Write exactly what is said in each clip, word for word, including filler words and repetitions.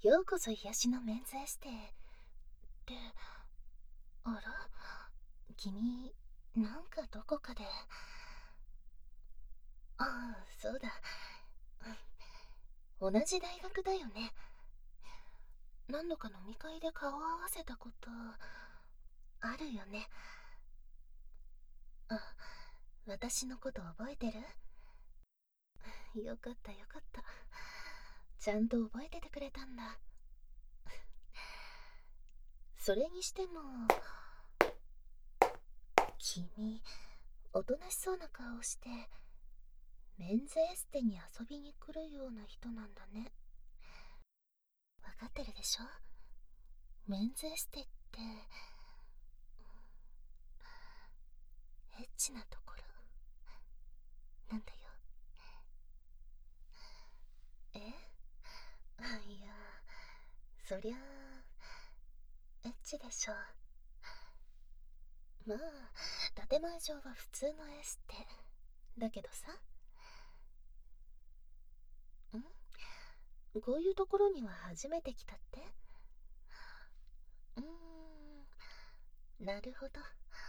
ようこそ癒しのメンズエステって。あら、君なんかどこかで。ああ、そうだ、同じ大学だよね。何度か飲み会で顔を合わせたことあるよね。あ、私のこと覚えてる？よかったよかった、ちゃんと覚えててくれたんだ。それにしても君、おとなしそうな顔をしてメンズエステに遊びに来るような人なんだね。わかってるでしょ？メンズエステってエッチなところなんだよ。え？あ、いや、そりゃあエッチでしょ。まあ建前上は普通のエステだけどさ。ん？こういうところには初めて来たって？うーん、なるほど。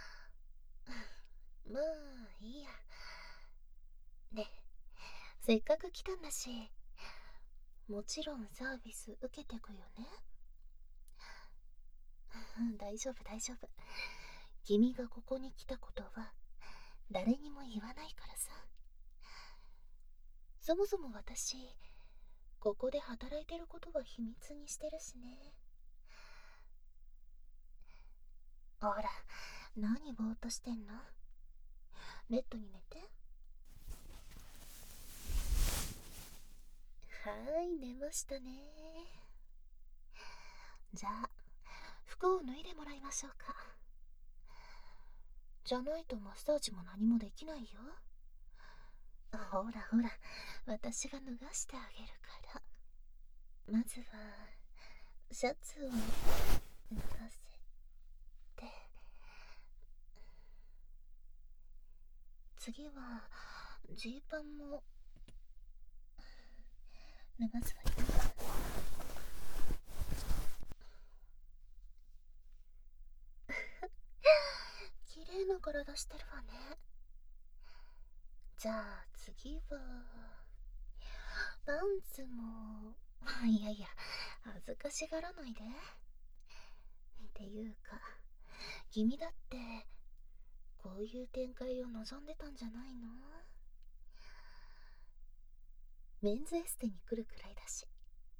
まあいいや。で、せっかく来たんだし、もちろんサービス受けてくよね。大丈夫大丈夫、君がここに来たことは誰にも言わないからさ。そもそも私、ここで働いてることは秘密にしてるしね。ほら、何ぼーっとしてんの？ベッドに寝て。はーい、寝ましたね。じゃあ服を脱いでもらいましょうか。じゃないとマッサージも何もできないよ。ほらほら、私が脱がしてあげるから。まずはシャツを脱がせて、次はジーパンも脱がすわよ。綺麗な体してるわね。じゃあ次はパンツも。いやいや、恥ずかしがらないで。っていうか、君だってこういう展開を望んでたんじゃないの？メンズエステに来るくらいだし。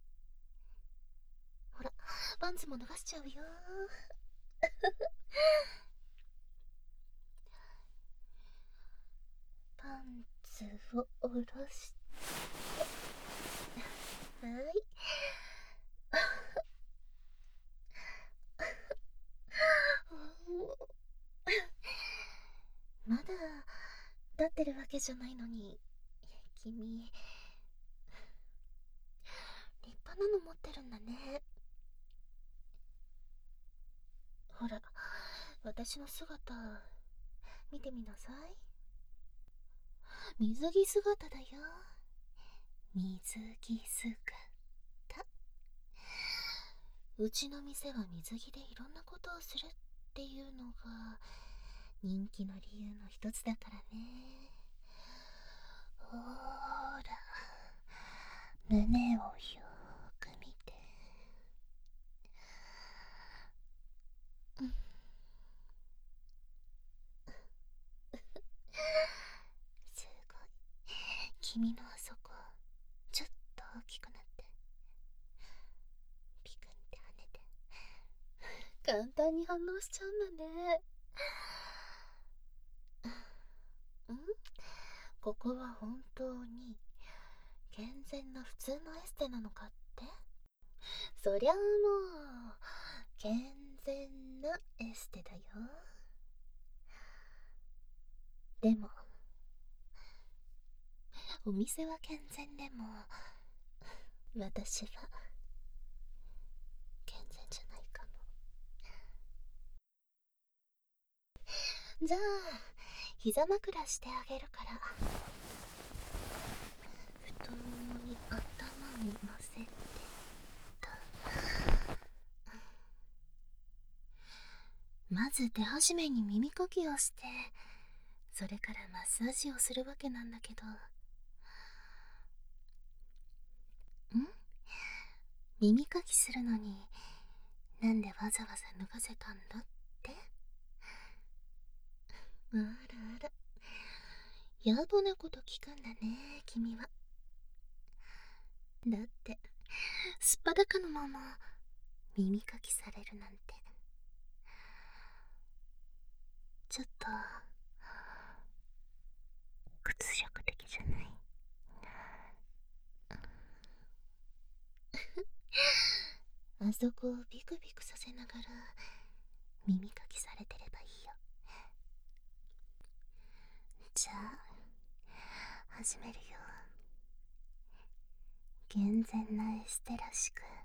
ほら、パンツも脱がしちゃうよ。パンツを下ろして、はい。まだ立ってるわけじゃないのに、君立派なの持ってるんだね。ほら、私の姿見てみなさい。水着姿だよ。水着姿。うちの店は水着でいろんなことをするっていうのが人気の理由の一つだからね。ほーら、胸をよーく見て。うん、すごい、君のあそこちょっと大きくなってピクンって跳ねて簡単に反応しちゃうんだね。ん？ここは本当に健全な普通のエステなのかって？そりゃあもう健全なエステだよ。でもお店は健全でも私は健全じゃないかも。じゃあ膝枕してあげるから、太ももに頭を乗せてと。 まず手始めに耳かきをして、それからマッサージをするわけなんだけど。ん？耳かきするのになんでわざわざ脱がせたんだって？あらあら、やぼなこと聞くんだね、君は。だってすっぱだかのまま耳かきされるなんて、ちょっと屈辱的じゃない？あそこをビクビクさせながら耳かきされてればいいよ。じゃあ始めるよ。健全なエステらしく